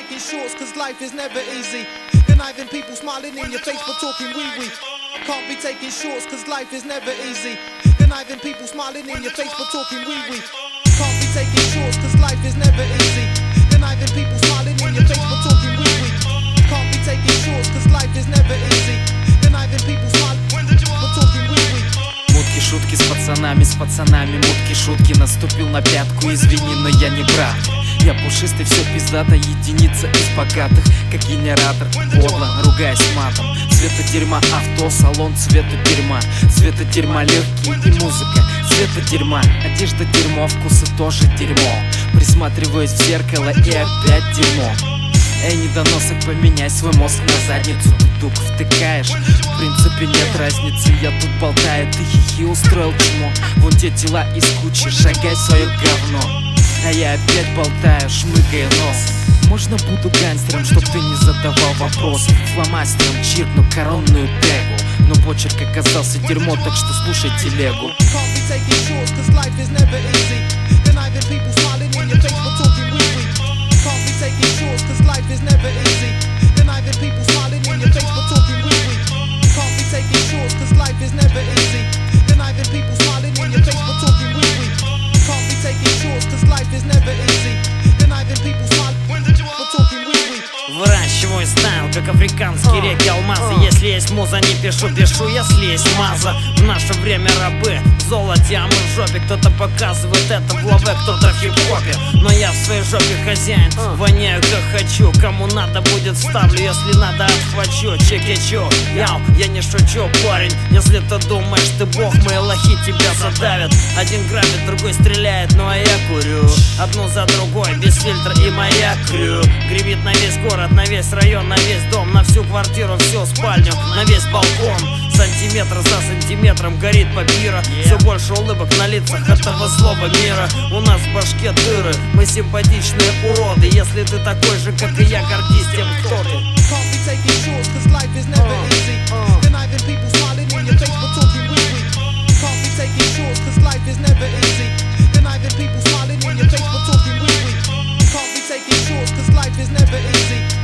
taking shorts cause life is never easy. Conniving people smiling in your face but talking wee-wee. Can't be taking shorts cause life is never easy. Conniving people smiling in your face but talking wee-wee. Can't be taking shorts cause life is never easy. Conniving people smiling in your face but talking wee-wee. Can't be taking shorts cause life is never easy. Conniving people smiling but talking wee-wee. Мутки, шутки с пацанами, мутки, шутки. Наступил на пятку, извини, но я не брат. Я пушистый, все пиздато, единица из богатых, как генератор, подло, ругаясь матом. Цвета дерьма авто, салон цвета дерьма. Цвета дерьма легкий и музыка, цвета дерьма. Одежда дерьмо, вкусы тоже дерьмо. Присматриваюсь в зеркало и опять дерьмо. Эй, недоносок, поменяй свой мозг на задницу. Тук втыкаешь, в принципе нет разницы. Я тут болтаю, ты хихи устроил чмо. Вон те тела из кучи, шагай в свое говно. А я опять болтаю, шмыгая нос. Можно буду гангстером, чтоб ты не задавал вопросов. Фломастером чиркну коронную тегу. Но почерк оказался дерьмо, так что слушай телегу. Can't be taking shorts cause life is never easy. Conniving people smiling in your face but talking wee-wee. Can't be taking shorts cause life is never easy. Conniving people smiling in your face but talking wee-wee. Can't be taking shorts cause life is never easy. Conniving people smiling but talking wee-wee. Выращиваю стайл, как африканские реки алмазы. Если есть муза, не пишу, если есть маза. В наше время рабы в золоте, а мы в жопе. Кто-то показывает это в лаве, кто-то в хип-хопе. Но я в своей жопе хозяин, воняю как хочу. Кому надо будет вставлю, если надо отхвачу. Чекичу, яу, я не шучу, парень. Если ты думаешь, ты бог, мои лохи тебя задавят. Один грабит, другой стреляет, ну а я курю. Одну за другой, без фильтра и моя крю. Гремит на весь город, на весь район, на весь дом, на всю квартиру, всю спальню, на весь балкон. Сантиметр за сантиметром горит папира. Все больше улыбок на лицах этого злого мира. У нас в башке дыры, мы симпатичные уроды. Если ты такой же, как и я, гордись тем, кто ты. Can't be taking shorts cause life is never easy. Conniving people smiling in your face but talking wee-wee. Can't be taking shorts cause life is never easy. Conniving people smiling in your face but talking wee-wee. Can't be taking shorts cause life is never easy.